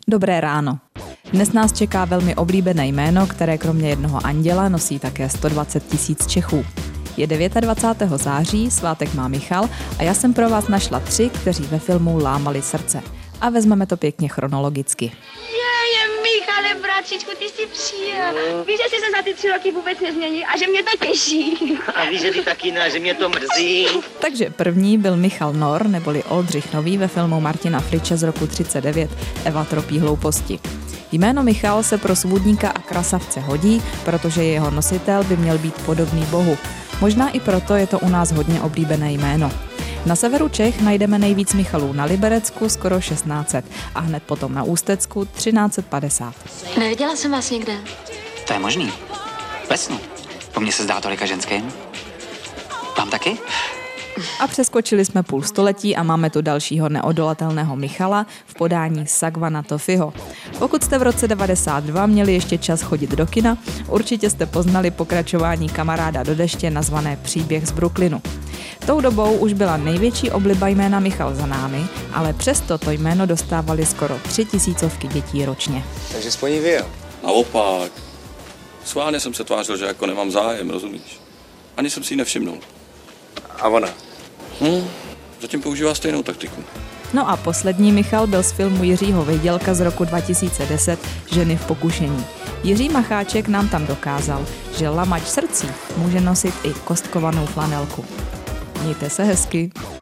Dobré ráno. Dnes nás čeká velmi oblíbené jméno, které kromě jednoho anděla nosí také 120 000 Čechů. Je 29. září, svátek má Michal a já jsem pro vás našla 3, kteří ve filmu lámali srdce. A vezmeme to pěkně chronologicky. Michale, bratříčku, ty jsi přijel. Víš, že jsi se za ty 3 roky vůbec nezměnil a že mě to těší. A víš, že ty taky ne, že mě to mrzí. Takže první byl Michal Nor, neboli Oldřich Nový ve filmu Martina Friče z roku 1939 Eva tropí hlouposti. Jméno Michal se pro svůdníka a krasavce hodí, protože jeho nositel by měl být podobný Bohu. Možná i proto je to u nás hodně oblíbené jméno. Na severu Čech najdeme nejvíc Michalů na Liberecku skoro 1600 a hned potom na Ústecku 1350. Neviděla jsem vás někde. To je možný. Ve snu. Po mně se zdá tolika ženským. Vám taky? A přeskočili jsme půl století a máme tu dalšího neodolatelného Michala v podání Sagvana Tofiho. Pokud jste v roce 92 měli ještě čas chodit do kina, určitě jste poznali pokračování Kamaráda do deště nazvané Příběh z Brooklynu. Tou dobou už byla největší obliba jména Michal za námi, ale přesto to jméno dostávali skoro 3000 dětí ročně. Takže jsi po ní vyjel. Naopak. Sválně jsem se tvářil, že jako nemám zájem, rozumíš? Ani jsem si ji nevšimnul. A ona? Zatím používá stejnou taktiku. No a poslední Michal byl z filmu Jiřího Vejdělka z roku 2010 Ženy v pokušení. Jiří Macháček nám tam dokázal, že lamač srdcí může nosit i kostkovanou flanelku. Mějte se hezky.